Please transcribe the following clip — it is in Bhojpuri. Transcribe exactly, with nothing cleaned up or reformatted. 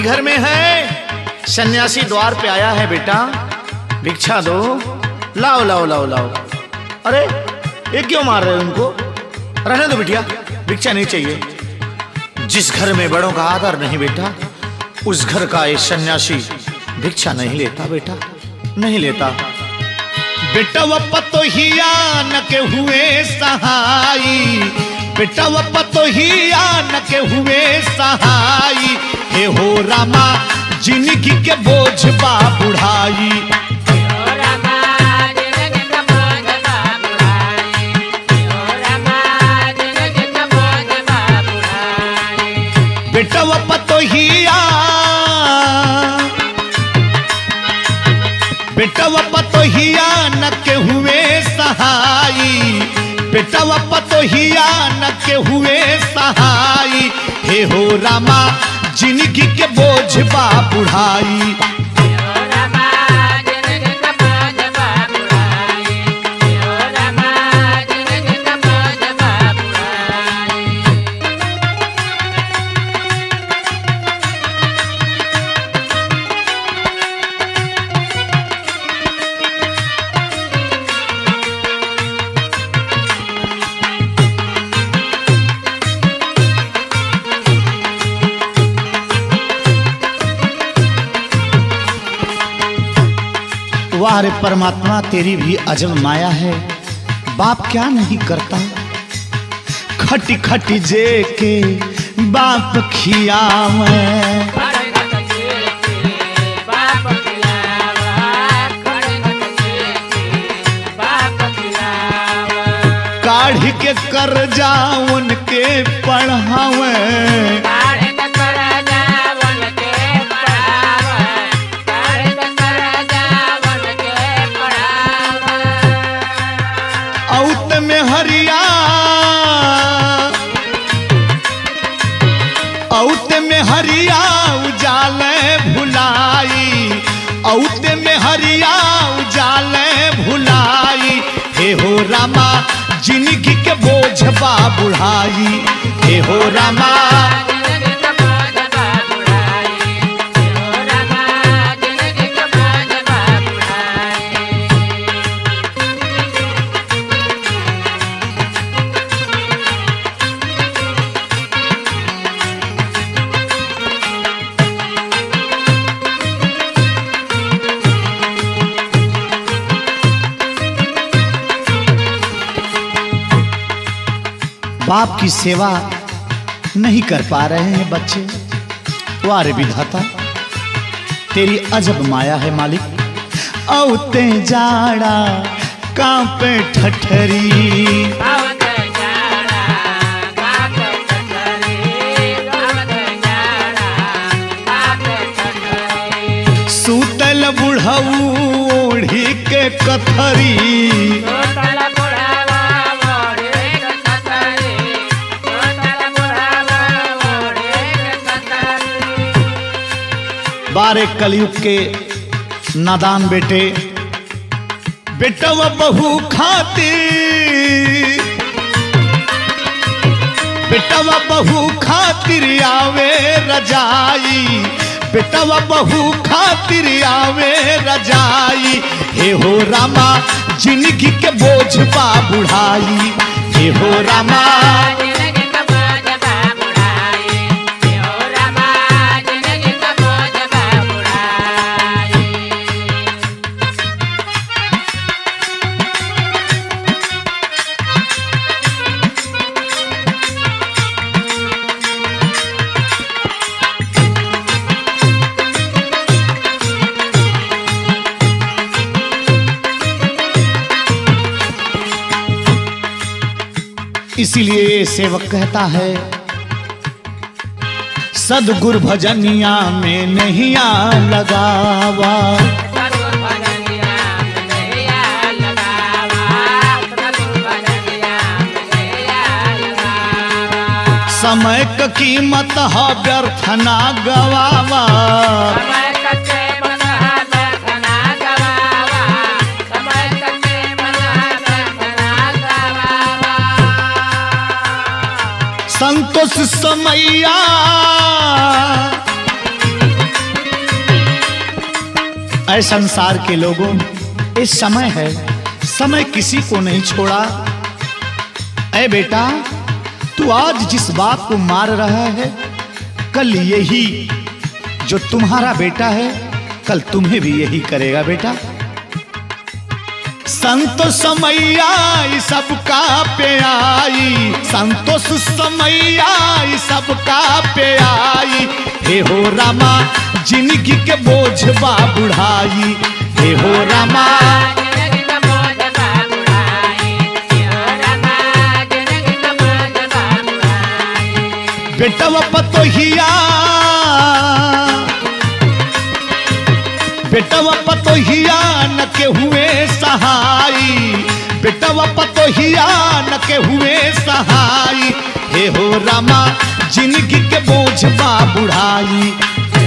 घर में है, सन्यासी द्वार पे आया है, बेटा भिक्षा दो। लाओ लाओ लाओ लाओ। अरे ये क्यों मार रहे हो उनको? रहने दो बिटिया, भिक्षा नहीं चाहिए। जिस घर में बड़ों का आदर नहीं बेटा, उस घर का ये सन्यासी भिक्षा नहीं लेता बेटा, नहीं लेता। बेटा वो पतोहिया न के हुए सहाई, बेटा वो पतोहिया न के हुए सहाई। हे हो रामा जिंदगी के बोझ बा बुढ़ाई, बेटा वो पतोहिया, बेटा वो पतोहिया न के हुए सहाई, बेटा वो पतोहिया न के हुए सहाई। हे हो रामा जिंदगी के बोझ बा बुढ़ाई, वाह रे परमात्मा तेरी भी अजब माया है। बाप क्या नहीं करता, खटी खटी जे के बाप खियावे, काढ़ी के कर्जा उनके पढ़ावे, औते में हरिया उजाले भुलाई, औते में हरिया उजाले भुलाई। हे हो रामा जिंदगी के बोझ बा बुढ़ाई, हे हो रामा बाप की सेवा नहीं कर पा रहे हैं बच्चे। वारे विधाता तेरी अजब माया है मालिक। औते जाड़ा कांपे ठठरी, सूतल बुढ़ऊ ओढ़ी के कथरी, बारे कलयुग के नादान बेटे, बेटा व बहू खातिर, बेटा व बहू खातिर आवे रजाई, बेटा व बहू खातिर आवे रजाई। हे हो रामा जिंदगी के बोझ बा बुढ़ाई, हे हो रामा इसीलिए सेवक कहता है सदगुरु भजनिया में नहीं आ लगावा, समय का कीमत है व्यर्थ ना गवावा, संतोष समैया ऐ संसार के लोगों, ये समय है, समय किसी को नहीं छोड़ा। ऐ बेटा, तू आज जिस बाप को मार रहा है, कल यही जो तुम्हारा बेटा है, कल तुम्हें भी यही करेगा बेटा। संतोष समैया सबका पे आई, संतोष समैया सबका पे आई। हे हो रामा जिंदगी के बोझ बा बुढ़ाई, हे हो रामा बेटवा पतोहिया, बेटवा पतोहिया न के हुए सहाई, बेटवा पतोहिया न के हुए सहाई। हे हो रामा जिंदगी के बोझ बा बुढ़ाई।